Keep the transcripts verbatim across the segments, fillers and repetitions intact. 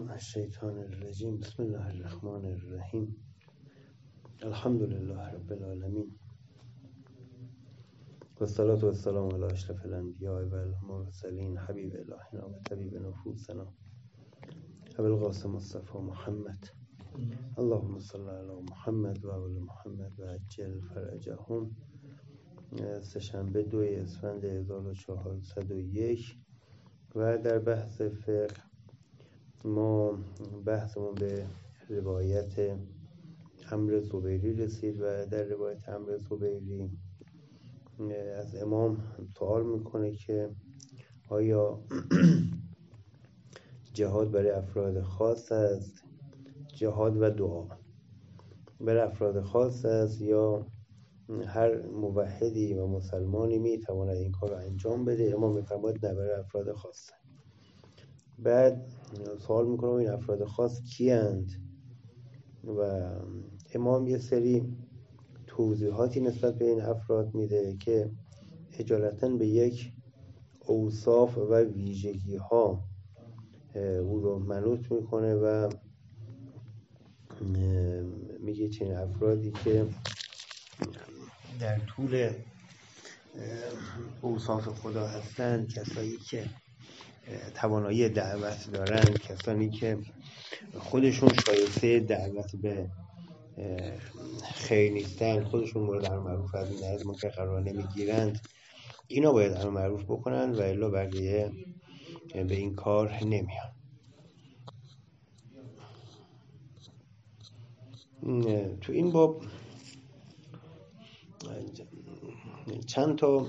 من الشیطان الرجیم. بسم الله الرحمن الرحیم. الحمد لله رب العالمین و الصلاة و السلام علی اشرف الانبیاء و المرسلین حبیب الهنا و طبیب نفوسنا ابو القاسم مصطفی محمد. اللهم صل علی محمد و آل محمد و عجل فرجهم. سه‌شنبه دو اسفند هزار و چهارصد و یک و در بحث فقه ما بحثمون به روایت عمرو زبیری رسید و در روایت عمرو زبیری از امام سوال میکنه که آیا جهاد برای افراد خاص است، جهاد و دعا برای افراد خاص است یا هر موحدی و مسلمانی میتواند این کار رو انجام بده؟ امام میفرماید نه، برای افراد خاص. بعد سوال میکنم این افراد خاص کی اند؟ و امام یه سری توضیحاتی نسبت به این افراد میده که اجالتا به یک اوصاف و ویژگی ها او رو منوط میکنه و میگه چنین افرادی که در طول اوصاف خدا هستند کسایی که توانایی دعوت دارن، کسانی که خودشون شایسته دعوت به خیر نیستن، خودشون مورد امر معروف از نهی از منکر قرار نمیگیرند، اینا باید امر معروف بکنن و الا بقیه به این کار نمیان. تو این باب چند تا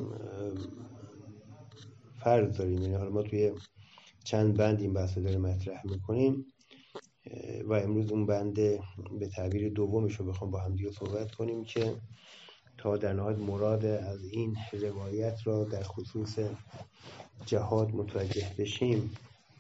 فرض داریم، یعنی حالا ما توی چند بند این بحث داریم مطرح میکنیم و امروز اون بند به تعبیر دومش رو بخوام با هم دیگه صحبت کنیم که تا در نهایت مراد از این روایت را در خصوص جهاد متوجه بشیم.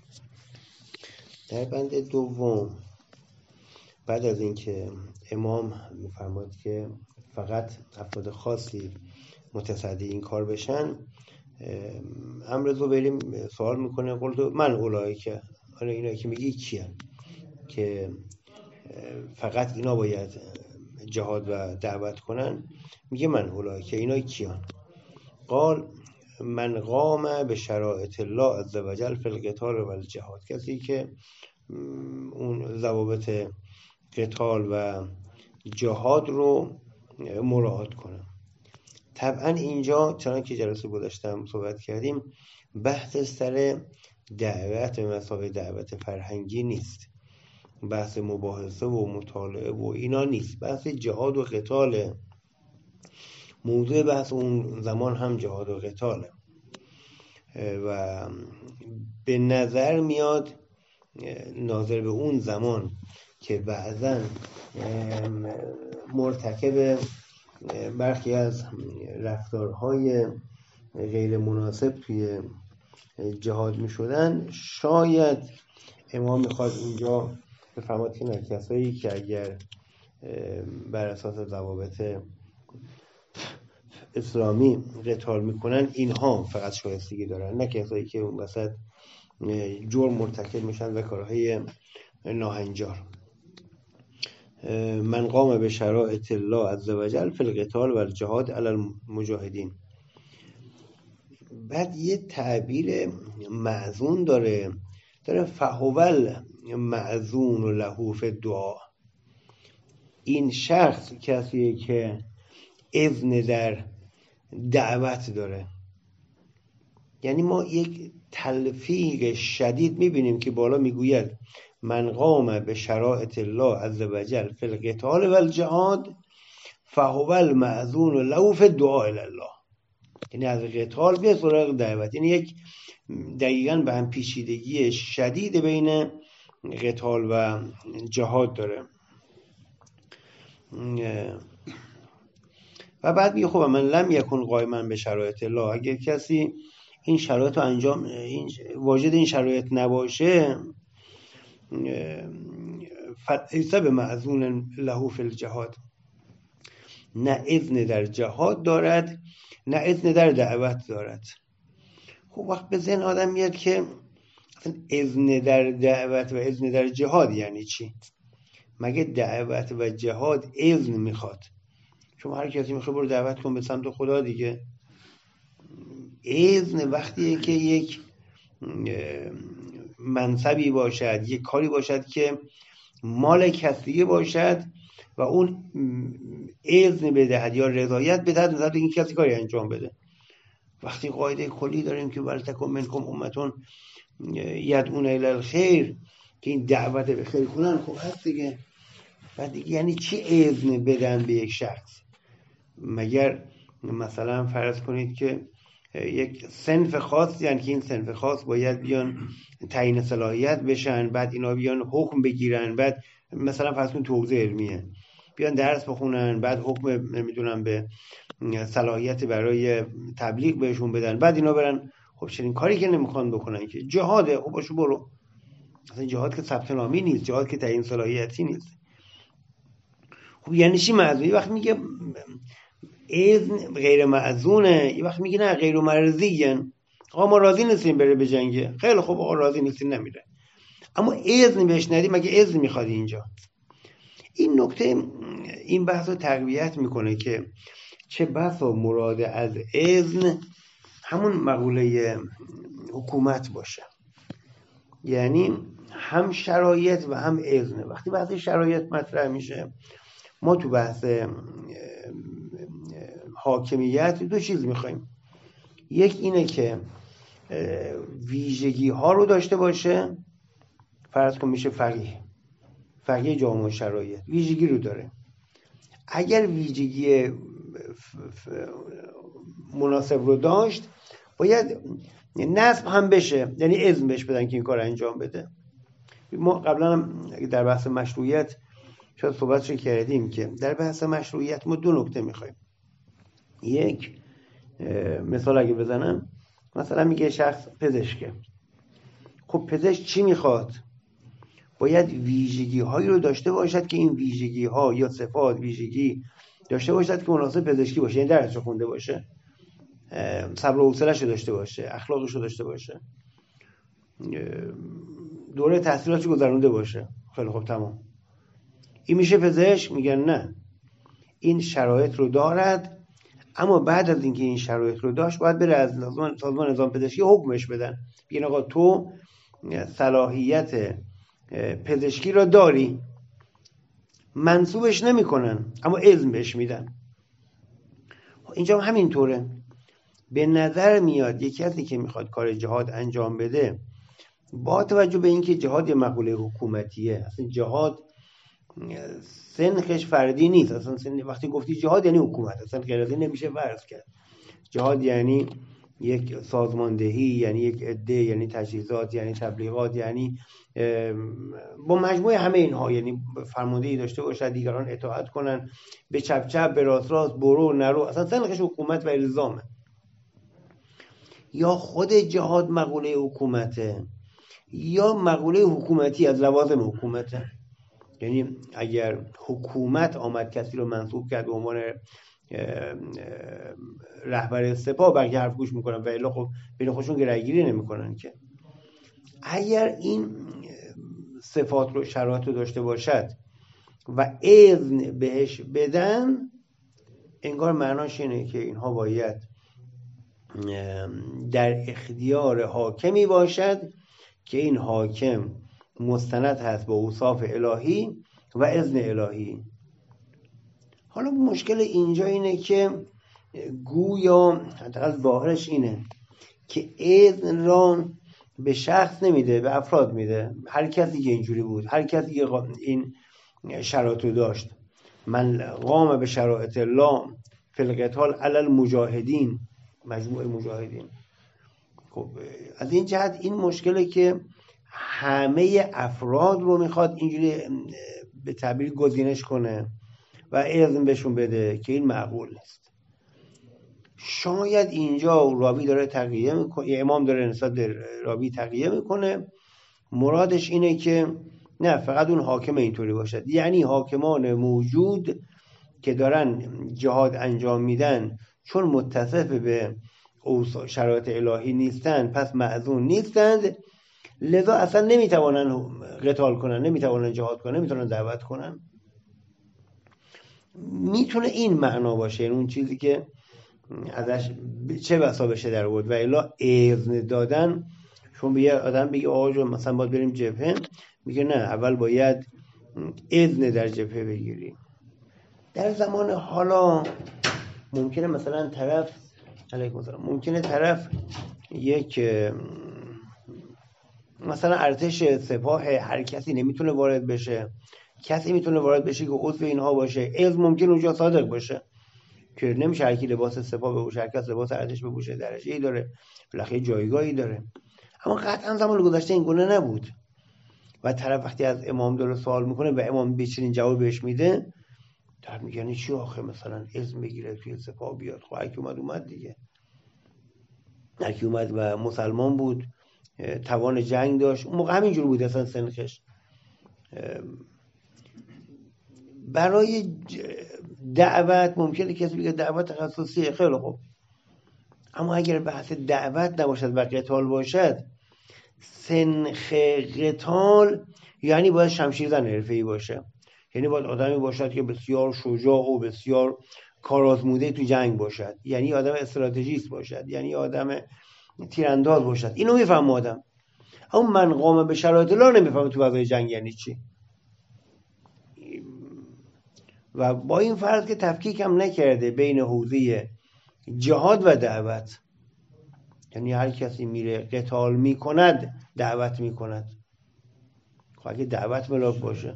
در بند دوم بعد از اینکه امام میفرماید که فقط افراد خاصی متصدی این کار بشن، عمرو زبیری سوال میکنه قلت من اولایی که حالا اینا که میگی کیان که فقط اینا باید جهاد و دعوت کنن؟ میگه من اولایی که اینا کیان؟ قال من قام به شرائط الله عز وجل فی القتال و الجهاد، کسی که اون ضوابط قتال و جهاد رو مراعات کنه. طبعا اینجا چنان که جلسه گذاشتم صحبت کردیم بحث سر دعوت به مثابه دعوت فرهنگی نیست، بحث مباحثه و مطالعه و اینا نیست، بحث جهاد و قتاله. موضوع بحث اون زمان هم جهاد و قتاله و به نظر میاد ناظر به اون زمان که بعضن مرتکب برخی از رفتارهای غیر مناسب توی جهاد می شدن، شاید امام میخواد اینجا بفرماد که نه، کسایی که اگر بر اساس ضوابط اسلامی قتال میکنن اینها فقط شایستگی دارن، نه کسایی که اون وسط جرم مرتکب میشن و کارهای ناهنجار. من قام به شرائط الله عز وجل فی القتال و الجهاد علی المجاهدین. بعد یه تعبیر معزون داره داره فهول معزون له فی الدعاء. این شخص کسیه که اذن در دعوت داره. یعنی ما یک تلفیق شدید میبینیم که بالا میگوید من قام به شرائط الله عز وجل فی القتال و الجهاد فهو المأذون له فی الدعاء الی الله. یعنی از قتال به سراغ دعوت، یعنی یک دقیقاً به هم پیچیدگی شدید بین قتال و جهاد داره. و بعد میگه خب من لم یکن قائما به شرایط الله، اگر کسی این شرایط رو انجام این واجد این شرایط نباشه فلیس بمأذون له فی الجهاد، نه اذن در جهاد دارد نه اذن در دعوت دارد. خب وقت به ذهن آدم میاد که اذن در دعوت و اذن در جهاد یعنی چی؟ مگه دعوت و جهاد اذن میخواد؟ شما هر کسی میخواد برو دعوت کن به سمت خدا دیگه. اذن وقتیه که یک منصبی باشد، یک کاری باشد که مال کسی باشد و اون اذن بدهد یا رضایت بدهد نسبت به این کسی کاری انجام بده. وقتی قاعده کلی داریم که ولتکن منکم امتون یدعون الی الخیر، که این دعوت به خیر کنن، خب هست دیگه. بعد دیگه یعنی چی اذن بدن به یک شخص؟ مگر مثلا فرض کنید که یک صنف خاص، یعنی که این صنف خاص باید بیان تعیین صلاحیت بشن، بعد اینا بیان حکم بگیرن، بعد مثلا فرض کنید تو حوزه علمیه بیان درس بخونن، بعد حکم نمیدونم به صلاحیت برای تبلیغ بهشون بدن، بعد اینا برن. خب چنین کاری که نمیخوان بکنن که جهاده، خب باشو برو. اصلا جهاد که ثبت نامی نیست، جهاد که تعیین صلاحیتی نیست. خب یعنی چی معذوری؟ وقتی میگه اذن غیر معذونه، یه وقت میگه نه غیر مرضیین، آقا ما راضی نیستیم بره به جنگه. خیلی خوب آقا راضی نیستیم نمیره، اما اذن بهش ندی، مگه اذن میخوادی اینجا؟ این نکته این بحث رو تقویت میکنه که چه بسا مراد از اذن همون مقوله حکومت باشه، یعنی هم شرایط و هم اذن. وقتی بحث شرایط مطرح میشه، ما تو بحث حاکمیت دو چیز میخوایم. یک اینه که ویژگی ها رو داشته باشه. فرض کن میشه فقیه، فقیه جامعه شرایط ویژگی رو داره. اگر ویژگی مناسب رو داشت، باید نصب هم بشه، یعنی اذن بهش بدن که این کار انجام بده. ما قبلا در بحث مشروعیت شاید صحبتش کردیم که در بحث مشروعیت ما دو نکته میخوایم. یک مثال اگه بزنم، مثلا میگه شخص پزشکه. خب پزشک چی میخواد؟ باید ویژگی هایی رو داشته باشد که این ویژگی ها یا صفات ویژگی داشته باشد که مناسب پزشکی باشه، یعنی درسش خونده باشه، صبر و حوصله‌اش داشته باشه، اخلاقش رو داشته باشه، دوره تحصیلاتش گذرونده باشه. خیلی خوب تمام. این میشه پزشک؟ میگن نه، این شرایط رو دارد، اما بعد از اینکه این شرایط رو داشت باید بره از سازمان نظام پزشکی حکمش بدن، بگن آقا تو صلاحیت پزشکی رو داری. منصوبش نمیکنن اما اذن بهش میدن. اینجا هم همینطوره. به نظر میاد یکی کسی که میخواد کار جهاد انجام بده، با توجه به اینکه جهاد یه مقوله حکومتیه، اصلا جهاد سنخش فردی نیست. اصلا سن... وقتی گفتی جهاد یعنی حکومت، اصلا غیر از این نمیشه فرض کرد. جهاد یعنی یک سازماندهی، یعنی یک عده، یعنی تجهیزات، یعنی تبلیغات، یعنی با مجموعه همه اینها، یعنی فرماندهی داشته باشد، دیگران اطاعت کنن، به چپ چپ به راست راست، برو نرو. اصلا سنخش حکومت و الزامه. یا خود جهاد مقوله حکومته یا مقوله حکومتی از لوازم حکومته. یعنی اگر حکومت آمد کسی رو منصوب کرد به عنوان رهبر سپاه، بقیه حرف گوش میکنن و الا خب بین خودشون گرایگیری نمیکنن که. اگر این صفات رو شرایط رو داشته باشد و اذن بهش بدن، انگار معناش اینه که اینها باید در اختیار حاکمی باشد که این حاکم مستند هست با اوصاف الهی و اذن الهی. حالا مشکل اینجا اینه که گویا حداقل ظاهرش اینه که اذن را به شخص نمیده، به افراد میده. هر کسی که اینجوری بود، هر کسی که این شرایط رو داشت، من قام به شرایط الله فی القتال علی المجاهدین، مجموعه مجاهدین. خب از این جهت این مشکله که همه افراد رو میخواد اینجوری به تعبیر گزینش کنه و اذن بهشون بده که این معقول نیست. شاید اینجا راوی داره تقیه میکنه، امام داره نسبت به راوی تقیه میکنه، مرادش اینه که نه فقط اون حاکم اینطوری باشد، یعنی حاکمان موجود که دارن جهاد انجام میدن چون متصف به شرایط الهی نیستند پس معذون نیستند، لذا اصلا نمیتوانن قتال کنن، نمیتوانن جهاد کنن، نمیتونن دعوت کنن. میتونه این معنا باشه، یعنی اون چیزی که ازش چه بسا بشه در آورد. و الا اذن دادن، چون به یه آدم بگی آقا جون مثلا باید بریم جبهه، میگه نه اول باید اذن در جبهه بگیری. در زمان حالا ممکنه مثلا طرف علیکم السلام ممکنه طرف یک مثلا ارتش سپاه هر کسی نمیتونه وارد بشه، کسی میتونه وارد بشه که عضو اینها باشه. اذن ممکن اونجا صادق باشه که نمیشه هر کی لباس سپاه بپوشه، هر کس لباس ارتش بپوشه، درجه‌ای داره، بالاخره جایگاهی داره. اما قطعا زمان گذشته این گونه نبود و طرف وقتی از امام داره سوال میکنه و امام بچین جواب بهش میده، طرف میگه یعنی چی آخه مثلا اذن بگیره توی سپاه بیاد؟ خب هر کی اومد اومد دیگه. هر کی اومد و مسلمان بود، توان جنگ داشت، اون موقع همینجور بود اصلا سنخش. برای دعوت ممکنه کسی بگه دعوت تخصصیه، خیلی خوب، اما اگر بحث دعوت نباشد و قتال باشد، سنخ قتال یعنی باید شمشیرزن حرفه‌ای باشه، یعنی باید آدمی باشد که بسیار شجاع و بسیار کارآزموده تو جنگ باشد، یعنی آدم استراتژیست باشد، یعنی آدم تیرانداز باشد. اینو میفهم آدم. اما من قام به شرایط لا نمیفهمم تو فضای جنگ یعنی چی. و با این فرض که تفکیک هم نکرده بین حوزه جهاد و دعوت، یعنی هر کسی میره قتال میکند دعوت میکند. خب اگه دعوت ملاک باشه،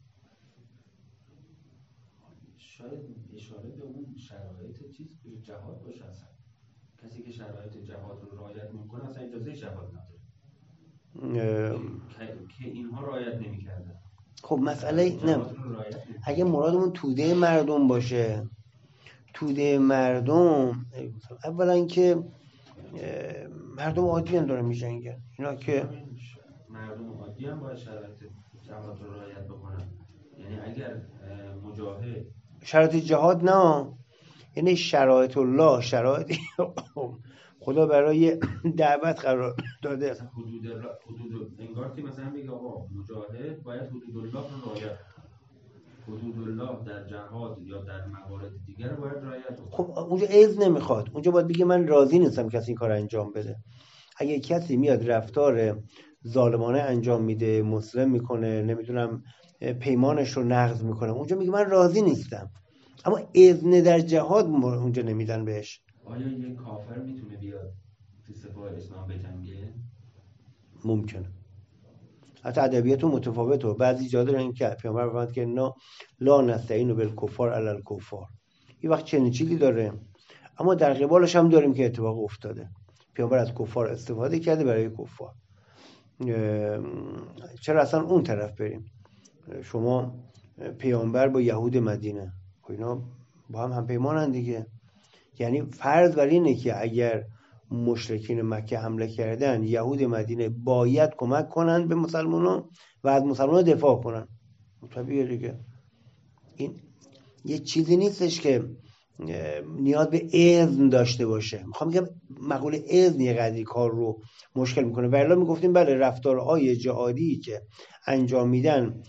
شاید اشاره به اون شرایط چیز جهاد باشه. اصلا کسی که شرایط جهاد رو رعایت میکنه اصلا اجازه جهاد نداره که اینها رعایت نمیکردن. خب مسئله نه، اگه مرادمون توده مردم باشه، توده مردم اولا که مردم عادی هم دارن میجنگن، اینا که مردم عادی هم باید شرایط جهاد رو رعایت بکنن. یعنی اگر مجاهد شرایط جهاد نه، یعنی شرایط الله، شرایط خدا برای دعوت قرار داده. حدود حدود انگار که مثلا میگه آقا مجاهد باید حدود الله رو رعایت کنه، حدود الله در جهاد یا در موارد دیگر باید رعایت کنه. خب اونجا اذن نمیخواد، اونجا باید بگه من راضی نیستم کسی این کار انجام بده. اگه کسی میاد رفتار ظالمانه انجام میده، مسلم میکنه، نمیدونم پیمانش رو نقض میکنه، اونجا میگه من راضی نیستم. اما اذن در جهاد اونجا نمیدن بهش. آیا یک کافر میتونه بیاد تو سپاه اسلام بجنگه؟ ممکنه. حتی ادبیات متفاوته. بعضی جا دارن که پیامبر فرمود که نه لا نستعین بالکفار علی الکفار. این وقت چنین چیزی داره، اما در قبالش هم داریم که اتفاق افتاده. پیامبر از کفار استفاده کرده برای کفار. چرا اصلا اون طرف بریم؟ شما پیامبر با یهود مدینه، اینا با هم هم پیمانن دیگه. یعنی فرض بر اینه که اگر مشرکین مکه حمله کردن، یهود مدینه باید کمک کنن به مسلمانان و از مسلمانان دفاع کنن. طبیعیه دیگه. این یه چیزی نیستش که نیاز به اذن داشته باشه. میخوام بگم مقوله اذن یه قدری کار رو مشکل میکنه. ولی میگفتیم بله رفتارهای جهادی که انجام میدن،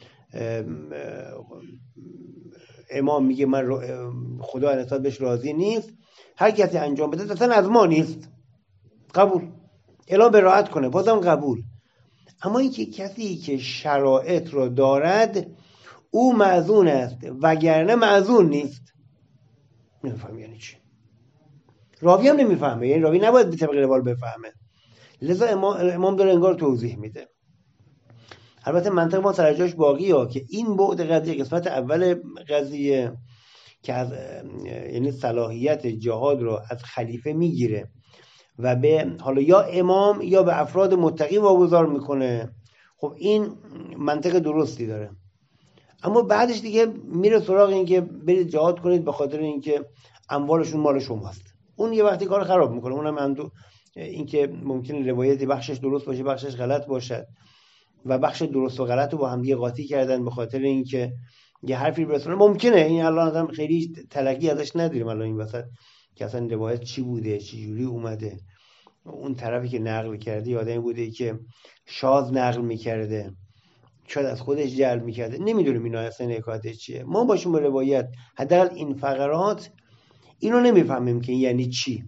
امام میگه من خدا نسبت بهش راضی نیست، هر کسی انجام بده اصلا از ما نیست، قبول، الا براحت کنه، بازم قبول. اما اینکه کسی که شرایط رو دارد او معذون است وگرنه معذون نیست، نمیفهم یعنی چی. راوی هم نمیفهمه، یعنی راوی نباید به طبق روال بفهمه. لذا امام داره انگار توضیح میده. البته منطق ما سر جاش باقیه ها که این بعد قضیه، قسمت اول قضیه که از یعنی صلاحیت جهاد رو از خلیفه میگیره و به حالا یا امام یا به افراد متقی واگذار میکنه، خب این منطق درستی داره. اما بعدش دیگه میره سراغ این که برید جهاد کنید به خاطر اینکه اموالشون مال شماست. اون یه وقتی کار خراب میکنه. اونم هم این که ممکنه روایتی بخشش درست باشه بخشش غلط باشد و بخش درست و غلط رو با هم دیگه قاطی کردن به خاطر اینکه یه حرفی برسونه. ممکنه این الان آدم خیلی تلقی ازش نداریم الان این وسط که اصلا روایت چی بوده، چی جوری اومده. اون طرفی که نقل کردی آدمی بوده که شاذ نقل میکرده، شاید از خودش جلب میکرده، نمیدونیم اینا اصلا حکایتش چیه. ما باشیم با روایت حداقل این فقرات اینو نمیفهمیم که یعنی چی.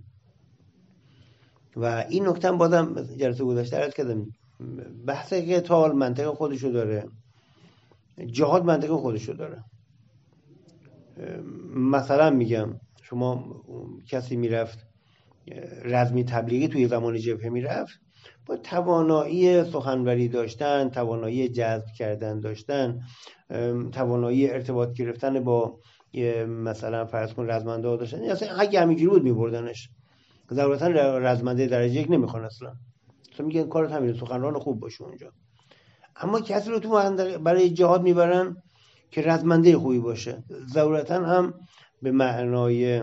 و این نکته هم بازم جلسه گذشته عرض کردم، بحث قتال منطق خودشو داره، جهاد منطق خودشو داره. مثلا میگم شما کسی میرفت رزمی تبلیغی توی زمان جبهه میرفت، با توانایی سخنوری داشتن، توانایی جذب کردن داشتن، توانایی ارتباط گرفتن با مثلا فرض کن رزمنده ها داشتن، اصلا اگه همینجوری بود میبردنش، ضرورتا رزمنده درجه یک نمیخوان اصلا، اصلا میگن کارت همینه سخنران خوب باشه اونجا. اما کسی رو تو برای جهاد میبرن که رزمنده خوبی باشه، ضرورتا هم به معنای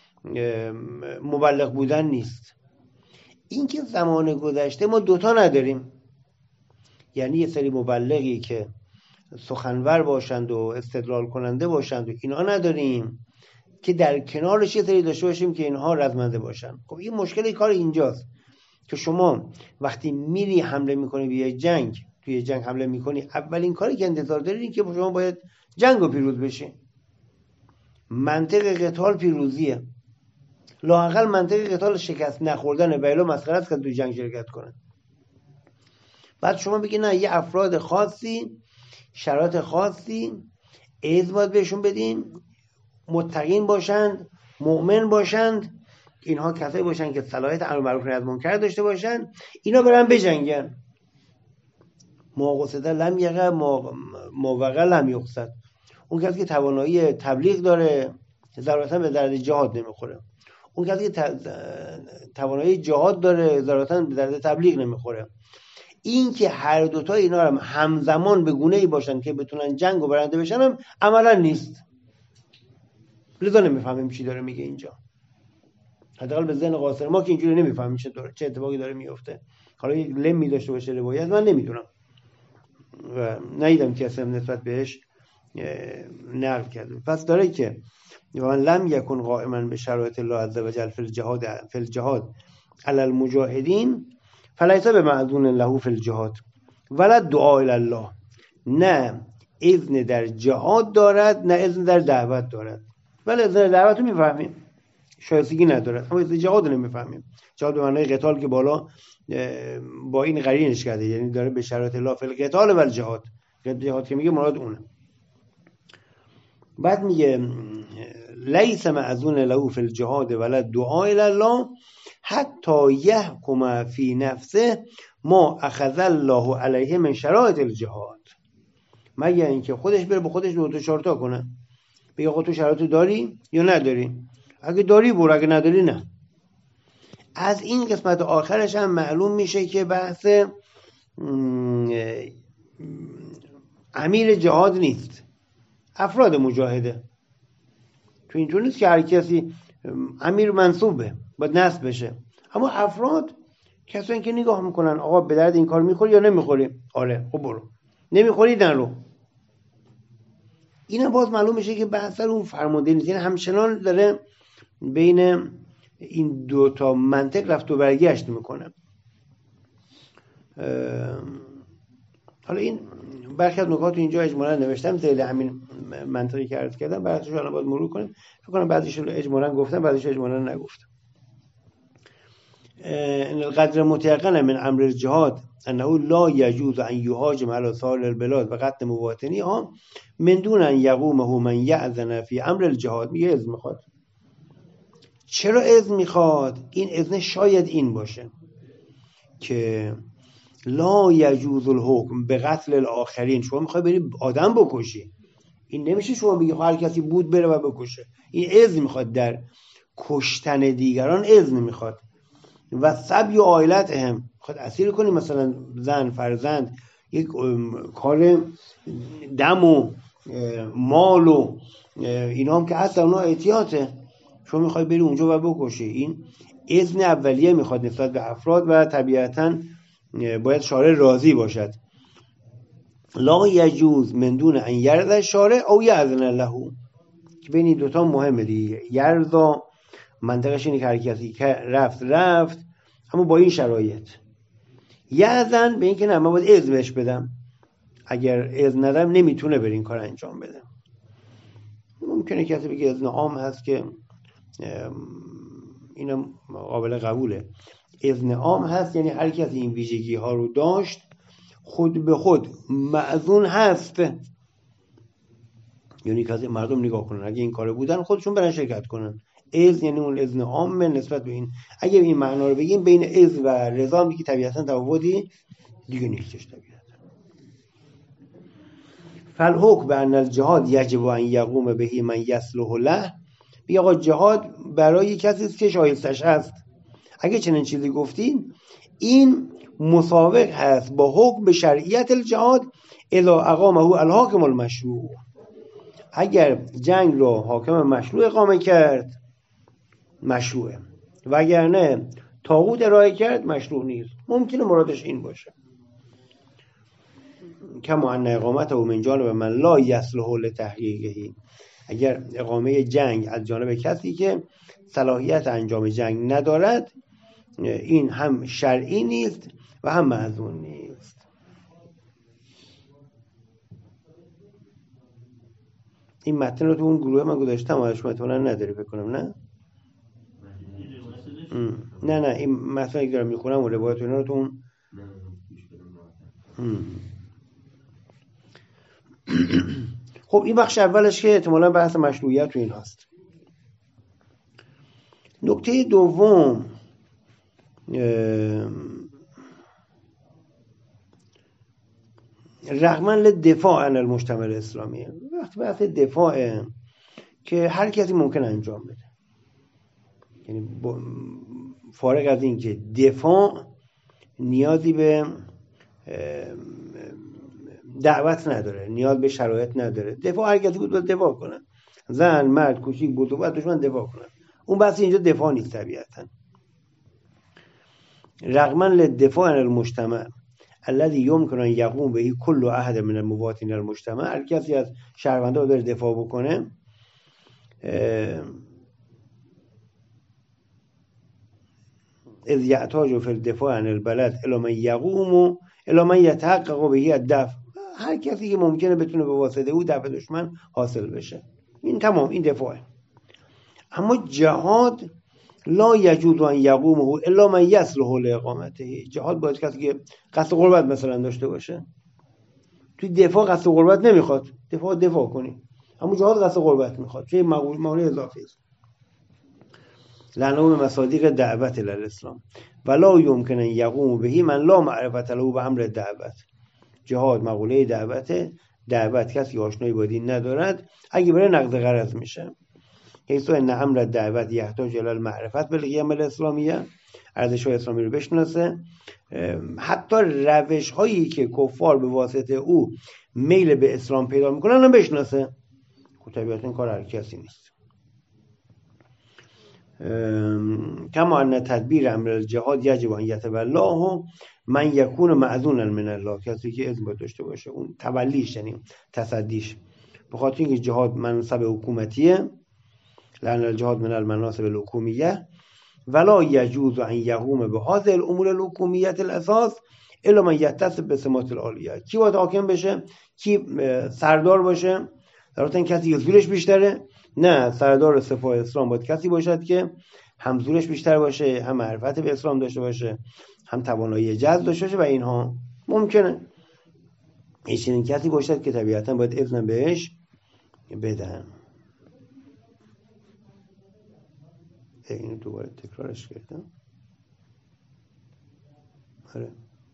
مبلغ بودن نیست. این که زمان گذشته ما دوتا نداریم، یعنی یه سری مبلغی که سخنور باشند و استدلال کننده باشند و اینا نداریم، که در کنارش یه سری داشته باشیم که اینها رزمنده باشن. خب این مشکل کار اینجاست که شما وقتی میری حمله میکنی به یه جنگ، توی جنگ حمله میکنی، اولین کاری که انتظار داری این که شما باید جنگ رو پیروز بشی. منطق قتال پیروزیه، لااقل منطق قتال شکست نخوردنه، و الا مسخره است که تو جنگ شرکت کنه. بعد شما بگی نه، یه افراد خاصی، شرایط خاصی ایز باید بهشون بدین، متقین باشند، مؤمن باشند، اینها کسایی باشن که صلاحیت امر معروف نهی از منکر داشته باشن، اینا برن بجنگن. ما قصد لم یقع ما وقع لم یقصد. اون کسی که توانایی تبلیغ داره ضرورتا به درد جهاد نمیخوره، اون کسی که توانایی جهاد داره ضرورتا به درد تبلیغ نمیخوره. این که هر دوتا اینا هم همزمان به گونه‌ای باشن که بتونن جنگ و برنده بشن هم عملا نیست. لذا نمیفهمیم چی داره میگه اینجا، حداقل به ذهن قاصر ما که اینجوری نمیفهمیم چه داره، چه اتفاقی داره میفته. حالا یک لمی داشته باشه روایت من نمیدونم و ندیدم که اصلا نسبت بهش نقل کرده. پس داره که من لم یکن قائما به شرایط الله عز وجل فی الجهاد فی الجهاد علی المجاهدین فلیس بمأذون له فی الجهاد ولا دعاء الی الله. نه اذن در جهاد دارد، نه اذن در دعوت دارد. ولی اذن دعوت رو میفهمیم، شایستگی ندارد، اما اذن جهاد رو نمیفهمیم. جهاد به معنای قتال که بالا با این قرینش کرده، یعنی داره به شرایط الله فی القتال و الجهاد، جهاد که میگه مراد اونه. بعد میگه لیس مأذون له فی الجهاد ولا دعاء الی الله حتی یحکم فی نفسه ما اخذ الله علیه من شرایط الجهاد. مگر اینکه خودش بره به خودش دو تا چهار تا کنه، بگه آقا تو شرایط داری یا نداری؟ اگه داری برو، اگه نداری نه. از این قسمت آخرش هم معلوم میشه که بحث امیر جهاد نیست، افراد مجاهده. تو اینجور نیست که هر کسی امیر منصوبه باید نصب بشه، اما افراد کسایی که نگاه میکنن آقا به درد این کار میخوری یا نمیخوری، آره خب برو، نمیخوری نرو. اینا باز معلوم میشه که بحث اون فرمانده نیست، یعنی همچنان داره بین این دو تا منطق رفت و برگشت میکنه. حالا این برخی از نکات اینجا اجمالا نوشتم، زیل همین منطقی که عرض کردم براتون الان باید مرور کنیم. فکر کنم بعضیش رو اجمالا گفتم، بعضیش اجمالا نگفتم. ان القدر متيقن من امر الجهاد انه لا يجوز ان يهاجم على سائر البلاد و قتل مواطنيها من دون ان يقومه من يأذن في امر الجهاد. میگه اذن میخواد. چرا اذن میخواد؟ این اذن شاید این باشه که لا یجوز الحکم به قتل الاخرین. شما میخوای بری آدم بکشی، این نمیشه شما بگی هر کسی بود بره و بکشه. این اذن میخواد، در کشتن دیگران اذن میخواد. و سبی و عائلت هم خود اسیر کنی، مثلا زن فرزند، یک کار دم و مال و اینا هم که اصلا اونا احتیاطه، شما میخوای بری اونجا و بکشی. این اذن اولیه میخواد نسبت به افراد و طبیعتاً باید شارع راضی باشد. لا یجوز من دون ان یرضى الشارع او یأذن له. که بین این دوتا مهمه دیگه. یرضا منطقش اینه که هر کسی که رفت رفت، اما با این شرایط یأذن به این که نه من باید اذن بهش بدم، اگر اذن ندم نمیتونه بر این کار انجام بده. ممکنه کسی بگه اذن عام هست که اینم قابل قبوله. اذن عام هست یعنی هر کسی این ویژگی ها رو داشت خود به خود مأذون هست، یعنی کسی مردم نگاه کنن اگه این کار بودن خودشون برن شرکت کنن. اذن یعنی اون اذن عام نسبت به این. اگه این معنا رو بگیم بین اذن و رضا دیگه طبیعتا تفاوتی دیگه نیستش طبیعتا. فالحکم بان الجهاد یجب ان یقوم به من یصلح له، بگه آقا جهاد برای کسی است که شایستش هست. اگه چنین چیزی گفتین این مساوق هست با حکم به شرعیت الجهاد اذا اقامه الحاکم المشروع، اگر جنگ رو حاکم مشروع اقامه کرد مشروعه، وگرنه طاغوت ارائه کرد مشروع نیست. ممکنه مرادش این باشه کما ان اقامته من جانب من لا یصلح لتحقیقه، اگر اقامه جنگ از جانب کسی که صلاحیت انجام جنگ ندارد این هم شرعی نیست و هم مأذون نیست. این متن رو تو اون گروه من گذاشتم و شما احتمالاً نداری بکنم نه؟ نه نه این متنی که دارم میخونم و روایت اینا رو تو اون خب این بخش اولش که احتمالاً بحث مشروعیت تو این هست. نکته دوم رغما لدفاع عن المجتمع الاسلامی، وقتی بحث دفاع که هر کسی ممکن انجام بده، یعنی فارغ از این که دفاع نیازی به دعوت نداره، نیاز به شرایط نداره، دفاع هر کسی بود باید دفاع کنه، زن مرد کوچیک بزرگ باید دشمن دفاع کنه. اون بحث اینجا دفاع نیست طبیعتا. رغما للدفاع عن المجتمع الذي يمكن ان يقوم به كل احد من المواطنين المجتمع، هر کسی از شهروندان داره دفاع بکنه اذ يحتاج في الدفاع عن البلد الى من يقوم الى من يتحقق به الدفع، هر کسی که ممکنه بتونه به واسطه او دفع دشمن حاصل بشه. این تمام این دفاعه. اما جهاد لا یجوز ان یقومه الا من یصلح لاقامته، جهاد باید کسی که قصد غربت مثلا داشته باشه. توی دفاع قصد غربت نمیخواد، دفاع دفاع کنی، اما جهاد قصد غربت میخواد، چه معنی اضافی است. لانه مصادیق دعوت الاسلام ولا یمکن ان یقوم به من لا معرفت له به امر دعوت، جهاد مقوله دعوت، دعوت کسی آشنایی با دین ندارد اگه بره نقض غرض میشه. حیث ان امر دعوت یحتاج الی المعرفت بالقیم الاسلامیه، ارزش‌های اسلامی رو بشناسه، حتی روش هایی که کفار به واسطه او میل به اسلام پیدا میکنن هم بشناسه. خب طبیعتا این کار هر کسی نیست. کما ان تدبیر امر الجهاد یجب ان یتولاه من یکون مأذونا من الله، کسی که اذن باید داشته باشه، اون تولیش یعنی تصدیش، به خاطر اینکه جهاد منصب حکومتیه، لأن الجهاد من المناصب الحکومیه ولا یجوز ان یقوم به هذه الامور الحکومیه الاساس الا من یتصف بسمات العالیه. کی باید حاکم بشه؟ کی سردار باشه؟ در واقع این کسی که زورش بیشتره؟ نه، سردار سپاه اسلام باید کسی باشد که هم زورش بیشتر باشه، هم معرفت به اسلام داشته باشه، هم توانایی جذب داشته باشه و اینها ممکنه. این کسی باشد که طبیعتا باید اذن بهش بدن. اینو دوباره تکرارش کردم. آره.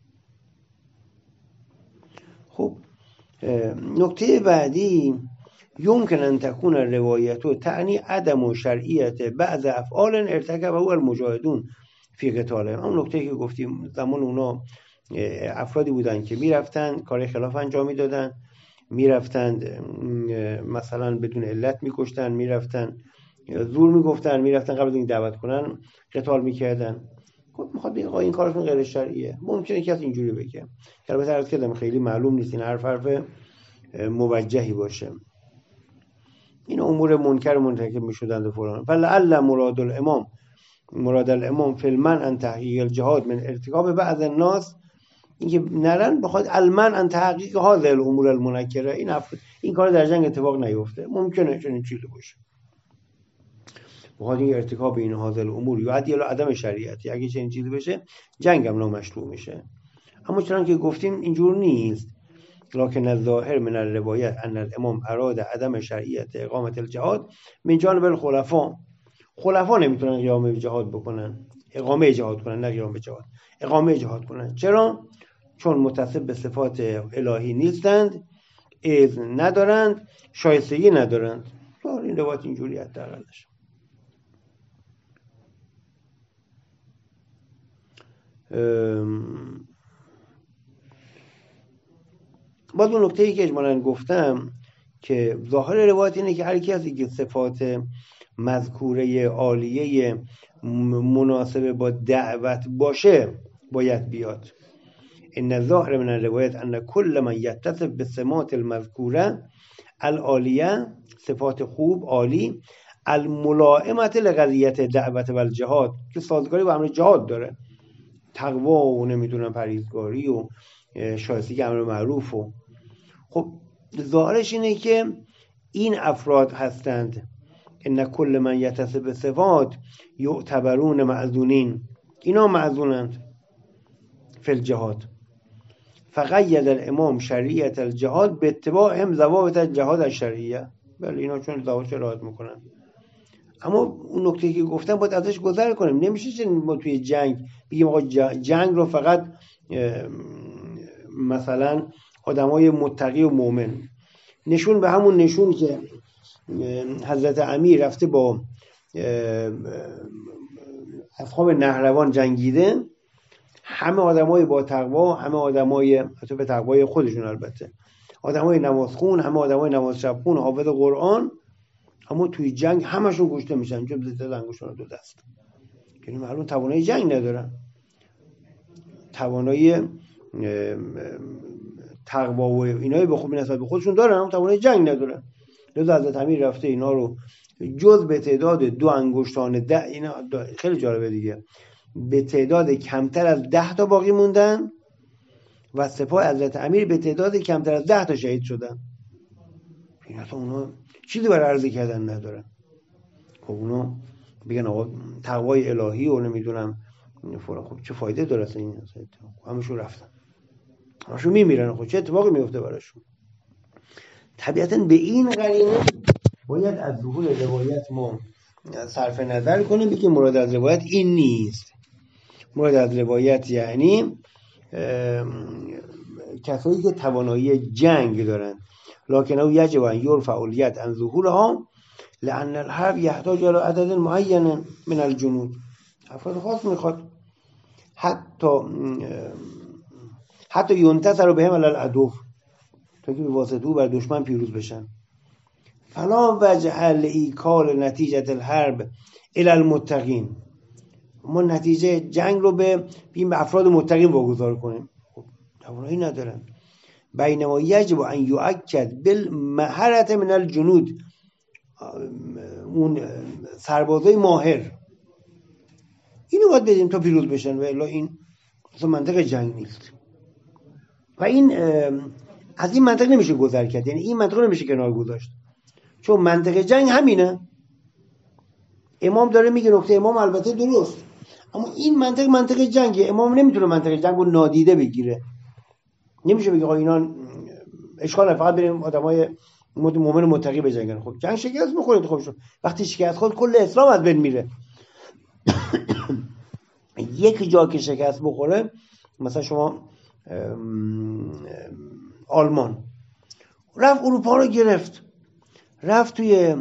خب نکته بعدی يمكن ان تكون الروايات تعني عدم شرعیت بعض افعال ارتکبه المجاهدون فی قتالهم. اون نکته که گفتیم زمان اونا افرادی بودن که میرفتن کار خلاف انجام میدادن، میرفتن مثلا بدون علت میکشتن، میرفتن زور میگفتن، میرفتن قبل از اینکه دعوت کنن قتال میکردن. خب میخواد بگه این کارشون غیر شرعیه. ممکنه کسی اینجوری بگه، البته عرض کردم خیلی معلوم نیست این حرف حرف موجهی باشه. این امور منکر مرتکب میشدند و فلان. فلعل مراد الامام مراد الامام فی المنع عن تحقیق الجهاد من ارتکاب بعض الناس، اینکه نرن بخواد المنع عن تحقیق هذه الامور المنکره، این اف... این کار در جنگ اتفاق نیفته. ممکنه چنین چیزی باشه، بخواد این ارتکاب این هذه الامور یؤدی الی عدم شریعتی، اگه چنین چیزی بشه جنگ هم نامشروع میشه. اما چون که گفتیم اینجور نیست. لكن الظاهر من الروایت ان الامام اراد عدم شرعیت اقامت الجهاد من جانب الخلفاء. خلفا نمیتونن اقامه جهاد بکنن، اقامه جهاد کنن، نه اقامه جهاد، اقامه جهاد کنن. چرا؟ چون متصف به صفات الهی نیستند، اذن ندارند، شایستگی ندارند. این روایت اینجوری حداقلش. باز اون نکته‌ای که اجمالاً گفتم که ظاهر روایت اینه که هر کسی که صفات مذکوره عالیه مناسب با دعوت باشه باید بیاد. ان الظاهر من الروایت ان کل من یتصف بسمات المذکوره العالیه، صفات خوب عالی، الملائمه لقضیت دعوت و الجهاد، که سازگاری با امر جهاد داره، تقوا و نمیدونم پرهیزگاری و شایستگی امر معروف و خب ظاهرش اینه که این افراد هستند. ان کل من یتصف بصفات یعتبرون معذونین، اینا معذونند فی الجهاد. فقید الامام شریعت الجهاد به اتباعهم ضوابط الجهاد الشرعیه. بله اینا چون ضوابط رعایت میکنن. اما اون نکته که گفتم باید ازش گذر کنیم. نمیشه چون ما توی جنگ بگیم آقا جنگ رو فقط مثلا آدمای متقی و مؤمن، نشون به همون نشون که حضرت امیر رفته با اصحاب نهروان جنگیده، همه آدمای با تقوا، همه آدمای حتی به تقوای خودشون، البته آدمای نمازخون، همه آدمای نماز شب خون، حافظ قرآن، اما توی جنگ همشون کشته میشن چون زده انگشتان دو دست. یعنی معلوم توانایی جنگ ندارن، توانایی تقوا و اینایی به خود نسبت به خودشون دارن اما توانایی جنگ ندارن. لذا حضرت امیر رفته اینا رو جز به تعداد دو انگشتان ده، اینا خیلی جالبه دیگه، به تعداد کمتر از ده تا باقی موندن و سپاه حضرت امیر به تعداد کمتر از ده تا شهید شدن. این اصلا اونا چیزی برای عرضه کردن ندارن. خب اونا بگن آقا تقوای الهی و نمیدونم فلان، خب چه فایده داره اصلا این؟ همشون رفتن، همشون میمیرن. خب چه اتفاقی میفته براشون؟ طبیعتاً به این قرینه باید از ظهور روایت ما صرف نظر کنیم، بگیم مراد از روایت این نیست. مراد از روایت یعنی کسایی که توانایی جنگ دارن، لکن او یجب ان یرفع الیت عن ظهورها لان الحرب یحتاج الى عدد معین من الجنود. افراد خاص میخواد حتی حتی ینتصر بهم علی العدو، تا که به واسطه او بر دشمن پیروز بشن. فلا وجه لایکال نتیجه الحرب الی المتقین، ما نتیجه جنگ رو به این افراد متقین واگذار کنیم. خب توانایی ندارن. بینما یجب ان یؤکد بالمهرة من الجنود، اون سربازای ماهر اینو باید بدیم تا پیروز بشن و الا این اصلا منطق جنگ نیست. و این از این منطق نمیشه گذر کرد، یعنی این منطق نمیشه کنار گذاشت، چون منطق جنگ همینه. امام داره میگه نکته امام البته درست، اما این منطق منطق جنگه. امام نمیتونه منطق جنگ رو نادیده بگیره. نمیشه بگه آقا اینا اشکال فقط بریم آدمای مؤمن متقی بجنگن. خب جنگ شکست میخوره. خب وقتی شکست خورد کل اسلام از بین میره. یک جا که شکست بخوره، مثلا شما آلمان رفت اروپا رو گرفت، رفت توی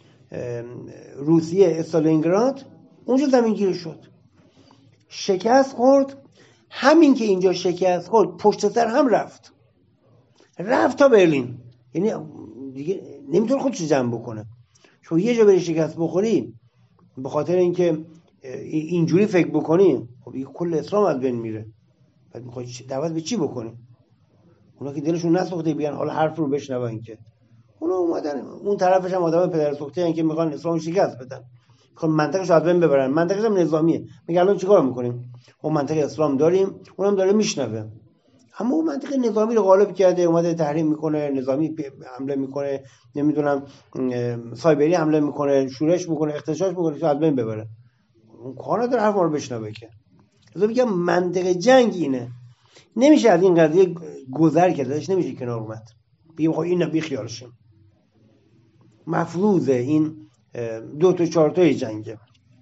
روسیه استالینگراد، اونجا زمینگیر شد، شکست خورد. همین که اینجا شکست خورد پشت سر هم رفت رفت تا برلین. یعنی دیگه نمیتونه خودش جمع بکنه، چون یه جا بری شکست بخوری به خاطر اینکه اینجوری فکر بکنی، خب این کل اسلام از بین میره. بعد میخوای دعوت به چی بکنی؟ اونا که دلشون نسوخته بیان حالا حرف رو بشنون، که اونا اومدن اون طرفش هم آدم پدر سوخته ان که میخوان اسلام شکست بدن. خب منطقش رو بین ببرن، منطقش هم نظامیه. میگه الان چیکار میکنیم؟ اون منطقه اسلام داریم، اونم داره میشنوه، اما اون منطقه نظامی رو غالب کرده، اومده تحریم میکنه، نظامی حمله میکنه، نمیدونم سایبری حمله میکنه، شورش میکنه، اغتشاش میکنه که از بین ببره. اون کار نداره حرف ما رو بشنوه که. لذا میگم منطقه جنگ اینه. نمیشه از این قضیه گذر کردش، نمیشه کنار اومد بگیم خب این بی خیال شیم. مفروضه این دو تا چهار تای جنگه.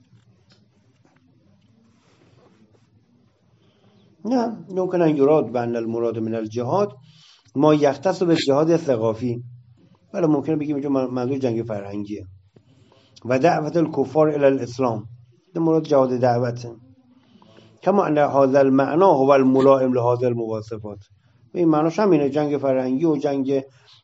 نه ممکن ان یراد بن المراد من الجهاد ما یختص به جهاد ثقافی، ولی ممکنه بگیم اینجا منظور جنگ فرهنگیه. و دعوت الکفار الی الاسلام، ده مراد جهاد دعوته. کما ان هذا المعنى هو الملائم لهذا المواصفات، این معناش همینه، جنگ فرهنگی و جنگ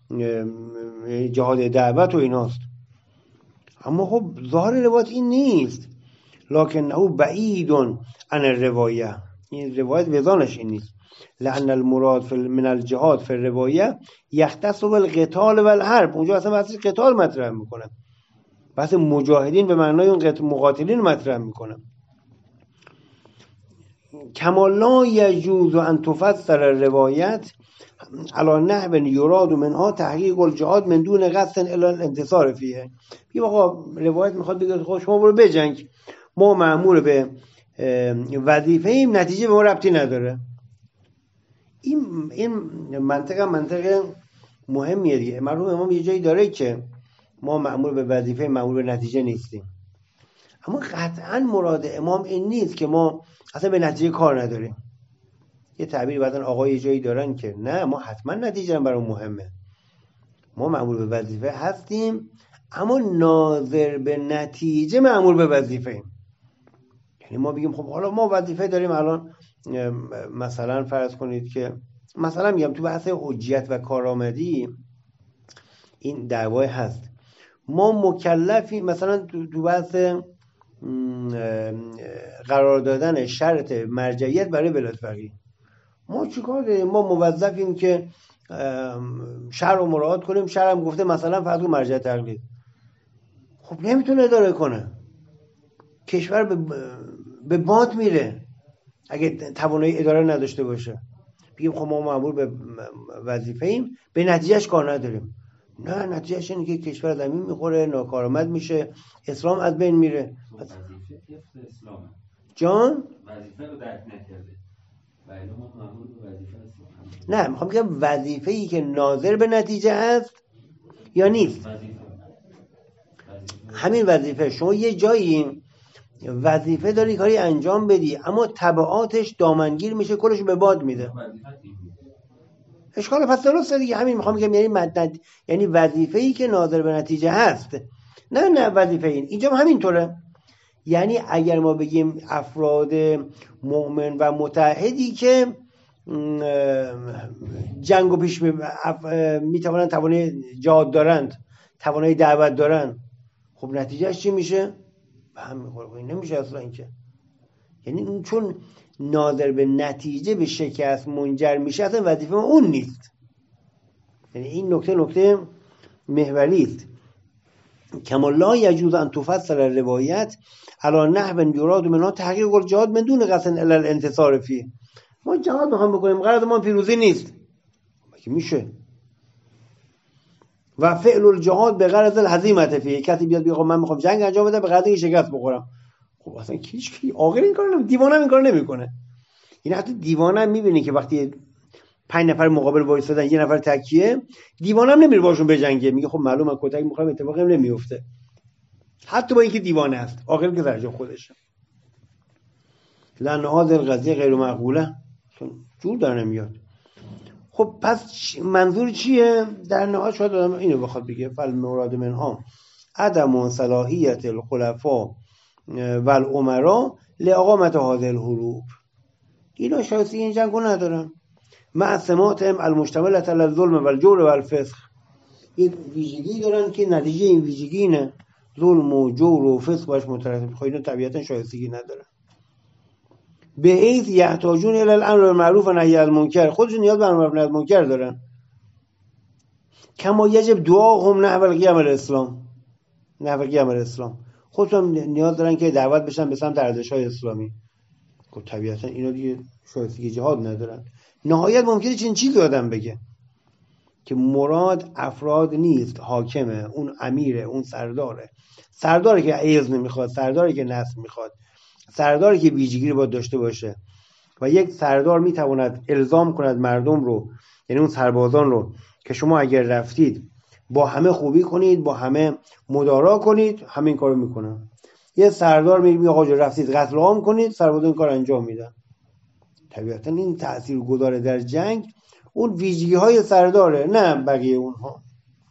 جهاد دعوت و ایناست. اما خب ظاهر روایت این نیست، لکنه بعید عن الروایه، این روایت وزانش این نیست. لأن المراد من الجهاد فی الروایه یختص بالقتال و الحرب، اونجا اصلا بحث قتال مطرح میکنه، بحث مجاهدین به معنای اون مقاتلین مطرح میکنه. کما لا یجوز ان تفسر الروایت علی نحو یراد منها تحقیق الجهاد من دون قصد الی الانتصار فیه. بگیم آقا روایت میخواد بگه خب شما برو بجنگ، ما مأمور به وظیفه ایم، نتیجه به ما ربطی نداره. این این منطقه منطقه مهمیه دیگه. مرحوم امام یه جایی داره که ما مأمور به وظیفه، مأمور به نتیجه نیستیم. اما قطعا مراد امام این نیست که ما اصلا به نتیجه کار نداریم. یه تعبیری بعدن آقای یه جایی دارن که نه، ما حتما نتیجه هم برای مهمه، ما مأمور به وظیفه هستیم اما ناظر به نتیجه مأمور به وظیفه ایم. یعنی ما بگیم خب حالا ما وظیفه داریم، الان مثلا فرض کنید که مثلا میگم تو بحث حجیت و کارآمدی این دعوای هست، ما مکلفی مثلا تو بحث قرار دادن شرط مرجعیت برای ولایت فقیه، ما چیکار داریم؟ ما موظفیم که شرع رو مراعات کنیم، شرع هم گفته مثلا فرض کن مرجع تقلید، خب نمیتونه اداره کنه، کشور به به باد میره اگه توانایی اداره نداشته باشه. بگیم خب ما مأمور به وظیفه ایم، به نتیجهش کار نداریم. نه، نتیجهش اینه که کشور زمین میخوره، ناکارآمد میشه، اسلام از بین میره. وظیفه حفظ اسلامه جان وظیفه رو درک نکرده، ولی ما مأمور به وظیفه هستیم. نه، میخوام بگم وظیفه ای که ناظر به نتیجه هست یا نیست. وظیفه. وظیفه. همین وظیفه، شما یه جایی وظیفه داری کاری انجام بدی اما تبعاتش دامنگیر میشه، کلش به باد میده، اشکال پس درسته دیگه. همین میخوام بگم، یعنی مدد، یعنی وظیفه ای که ناظر به نتیجه هست. نه نه وظیفه این اینجا هم همینطوره. یعنی اگر ما بگیم افراد مؤمن و متحدی که جنگو پیش میتوانند، توانایی جهاد دارند، توانایی دعوت دارند، خب نتیجهش چی میشه؟ به هم میخوره. نمیشه اصلا اینکه، یعنی چون ناظر به نتیجه به شکست منجر میشه، اصلا وظیفه ما اون نیست. یعنی این نکته نکته محوری است. کما لا یجوز ان تفسر الروایت علی نحو یراد منها تحقیق الجهاد من دون قصد الی الانتصار فیه. ما جهاد میخوام بکنیم، غرض ما پیروزی نیست، مگه میشه؟ و فعل الجهاد به غرض الهزیمه فیه. کسی بیاد بگه من میخوام جنگ انجام بدم به غرض اینکه شکست بخورم، خب اصلا هیچ کی عاقل این کارو نمی، دیوانه این کارو نمیکنه. این حتی دیوانه میبینی که وقتی پنج نفر مقابل وایسادن یه نفر تکیه، دیوانه هم نمیره باشون بجنگه، میگه خب معلومه کتک میخوام، اتفاقی هم نمیفته، حتی با اینکه دیوانه است، عاقل که درجه خودشه. لأن هذه القضیه غیر معقوله، جور در نمیاد. خب پس منظور چیه؟ در نهایت شاید آدم اینو بخواد بگه فالمراد منها عدم صلاحیت الخلفاء و الامراء لاقامت هذه الحروب. اینا شایسته این جنگو ندارن، مع سماتهم المشتمله علی الظلم و الجور و الفسق. این ویژگی دارن که نتیجه این ویژگی اینه، ظلم و جور و فسق باش مترتب. خب اینا طبیعتا شایستگی ندارن. به حیث یحتاجون الی الامر بالمعروف و نهی عن المنکر، خودشون نیاز به امر بالمعروف و نهی عن المنکر دارن. کما یجب دعاهم نحو القیام الاسلام، نحو القیام الاسلام، خودشون نیاز دارن که دعوت بشن به سمت ارزش‌های اسلامی. خب طبیعتا اینا دیگه شایستگی جهاد ندارن. نهایت ممکنه چنین چیزی آدم بگه که مراد افراد نیست، حاکمه، اون امیره، اون سرداره، سرداری که عیز نمیخواد، سرداری که نصب میخواد، سرداری که ویژگی رو باید داشته باشه. و یک سردار میتواند الزام کند مردم رو، یعنی اون سربازان رو، که شما اگر رفتید با همه خوبی کنید، با همه مدارا کنید، همین کارو میکنن. یه سردار میگه آقا رفتید قتل عام کنید، سربازان این کار انجام میدن. طبیعتا این تاثیرگذاره در جنگ اون ویژگی های سرداره، نه بقیه اونها.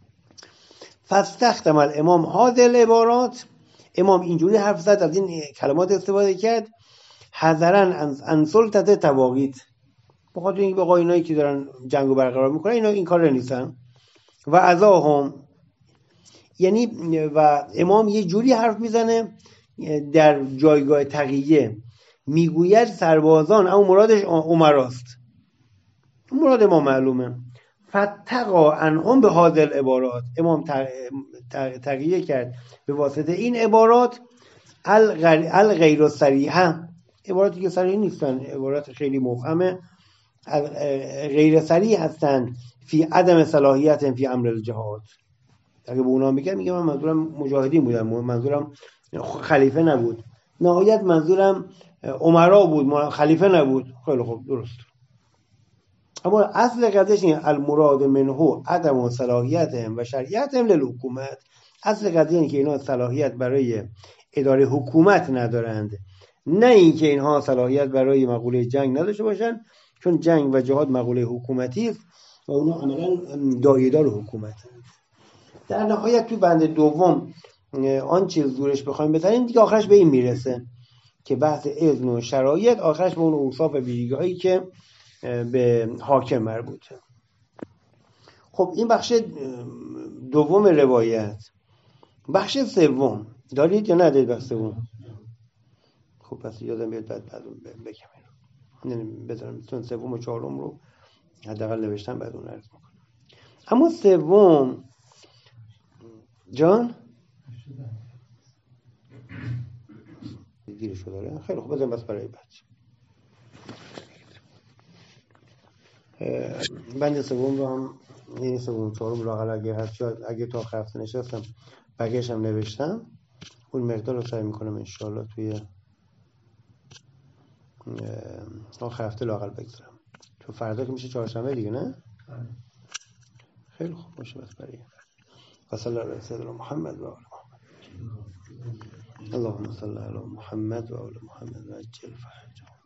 فاستخدم الامام هذه العبارات، امام اینجوری حرف زد، از این کلمات استفاده کرد، حذرا ان سلطه تواغیت، بخاطر اینکه بقا اینایی که دارن جنگو برقرار میکنن اینا این کار نیستن. و عزاهم، یعنی و امام یه جوری حرف میزنه در جایگاه تقیه، میگوید سربازان، اما مرادش امراست، مراد ما معلومه. فتقا عنهم به هذه العبارات، امام تقیه کرد به واسطه این عبارات الغیر صریحه، عباراتی که صریح نیستن، عبارات خیلی مفهمه، غیر صریح هستن فی عدم صلاحیت فی امر الجهاد. اگه به اونا میگم میگم من منظورم مجاهدین بودن، منظورم خلیفه نبود، نهایت منظورم امرا بود، خلیفه نبود. خیلی خوب، درست. اما اصل قضیهش این المراد منه عدم صلاحیتهم و شرعیتهم للحکومت، اصل قضیه اینه که اینا صلاحیت برای اداره حکومت ندارند، نه اینکه اینها صلاحیت برای مقوله جنگ نداشته باشند، چون جنگ و جهاد مقوله حکومتی است و اونا عملا دایه‌دار حکومت هستند. در نهایت تو بند دوم آن چیز زورش بخوایم بزنیم دیگه آخرش به این میرسه که بحث اذن و شرایط آخرش به اون اوصاف ویژگی‌هایی که به حاکم مربوطه. خب این بخش دوم روایت. بخش سوم دارید یا ندارید؟ بخش سوم خب پس یادم بیاد بعد بعد بگم اینو بذارم، چون سوم و چهارم رو حداقل نوشتم بعد اون عرض میکنم. اما سوم جان دیر شده. خیلی خوب، بذارم بس برای بعد. بند سوم رو هم، این سوم چهارم رو اگه هست، اگه تا آخر هفته نشستم بقیه‌اش هم نوشتم، اون مقدار رو سعی میکنم انشالله توی آخر هفته لااقل بگذارم، چون فردا که میشه چهارشنبه دیگه، نه؟ خیلی خوب باشه. بس برای و صلی الله علی سیدنا محمد و آل محمد. اللهم صل علی محمد و آل محمد و عجل فرجهم.